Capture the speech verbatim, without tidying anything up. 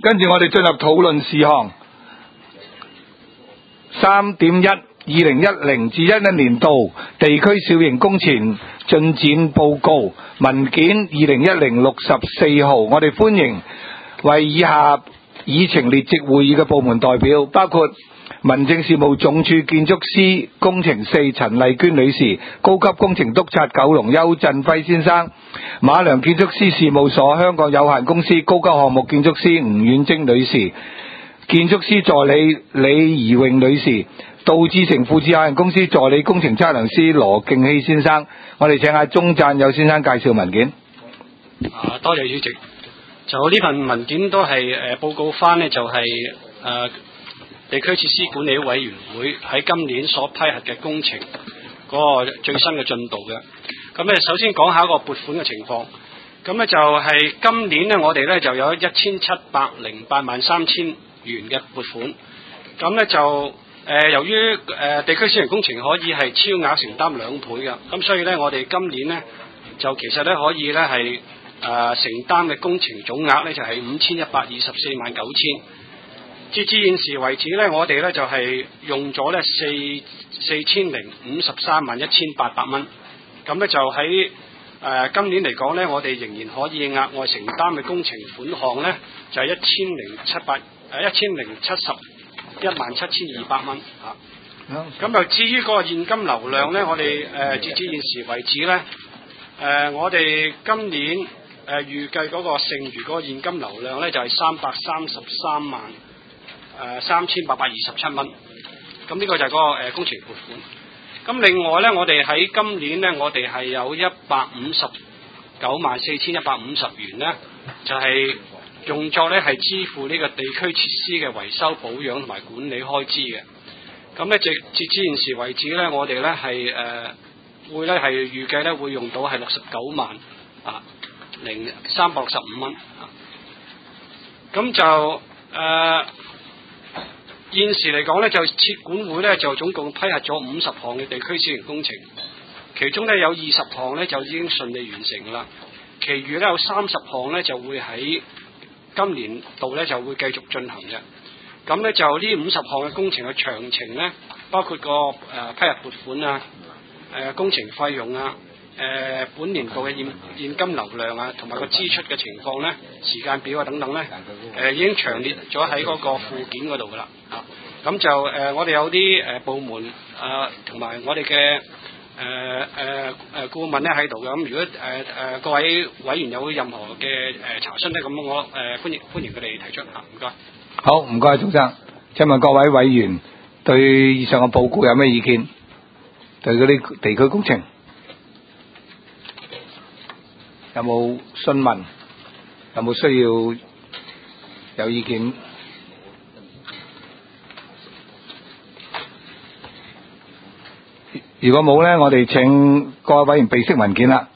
跟住我哋進入討論事項。三點一，二零一零至一一年度地區小型工程進展報告文件二零一零六十四號，我哋歡迎為以下議程列席會議嘅部門代表，包括民政事務總署建築師工程四陳麗娟女士，高級工程督察九龍邱振輝先生，馬良建築師事務所香港有限公司高級項目建築師吳婉貞女士，建築師助理李怡穎女士，杜志成富智有限公司助理工程測量師羅敬希先生。我哋請阿鐘贊友先生介紹文件。 啊，多謝主席。就呢份文件都係誒、呃、報告翻呢，就係、是、誒、呃、地區設施管理委員會喺今年所批核嘅工程嗰個最新嘅進度嘅。咁咧，首先講下一個撥款嘅情況。咁咧就係今年呢，我哋咧就有一千七百零八萬三千元嘅撥款。咁咧就誒、呃、由於誒、呃、地區小型工程可以係超額承擔兩倍嘅，咁所以咧我哋今年呢，就其實咧可以咧係誒承擔嘅工程總額咧就係五千一百二十四萬九千。截至現時為止咧，我哋咧就係、是、用咗咧四四千零五十三萬一千八百蚊。咁咧就喺誒、呃、今年嚟講咧，我哋仍然可以額外承擔嘅工程款項咧就係一千零七百誒一千零七十一萬七千二百蚊嚇。咁又至於嗰個現金流量咧，我哋誒、呃、截至現時為止咧，誒、呃、我哋今年誒、呃、預計嗰個剩餘嗰個現金流量咧就係三百三十三萬誒三千八百二十七蚊。咁呢個就係嗰、那個、呃、工程撥款。咁另外咧，我哋喺今年咧，我哋係有一百五十九萬四千一百五十元咧，就係、是、用作咧係支付呢個地區設施嘅維修保養同埋管理開支嘅。咁咧，直截至現時為止咧，我哋咧係誒會咧係預計咧會用到係六十九萬啊零三百六十五蚊啊。咁就誒。呃現時嚟講咧，就設管會咧就總共批核咗五十項嘅地區小型工程，其中咧有二十項咧就已經順利完成啦，其餘咧有三十項咧就會喺今年度咧就會繼續進行嘅。咁咧就呢五十項嘅工程嘅詳情咧，包括個誒、呃、批核撥款啊、誒、呃、工程費用啊、誒、呃、本年度嘅現現金流量啊，同埋個支出嘅情況咧、時間表啊等等咧，誒、呃、已經詳列咗喺嗰個附件嗰度噶啦。啊，咁就誒、呃、我哋有啲誒、呃、部門啊，同、呃、埋我哋嘅誒誒誒顧問咧喺度嘅。咁如果誒誒、呃、各位委員有任何嘅誒、呃、查詢咧，咁我誒、呃、歡迎歡迎佢哋提出嚇，唔該。 好，唔該，鍾生。請問各位委員對以上嘅報告有咩意見？對嗰啲地區工程有冇詢問？有冇需要有意見？如果冇咧，我哋請各位委員備悉文件啦。